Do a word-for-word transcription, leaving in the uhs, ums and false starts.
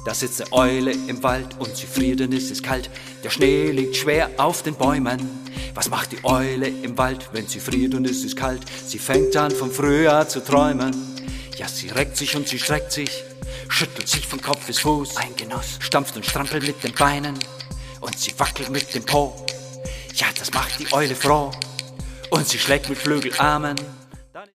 Da sitzt eine Eule im Wald und sie friert und es ist kalt. Der Schnee liegt schwer auf den Bäumen. Was macht die Eule im Wald, wenn sie friert und es ist kalt? Sie fängt an vom Frühjahr zu träumen. Ja, sie reckt sich und sie streckt sich, schüttelt sich von Kopf bis Fuß. Ein Genuss, stampft und strampelt mit den Beinen und sie wackelt mit dem Po. Ja, das macht die Eule froh und sie schlägt mit Flügelarmen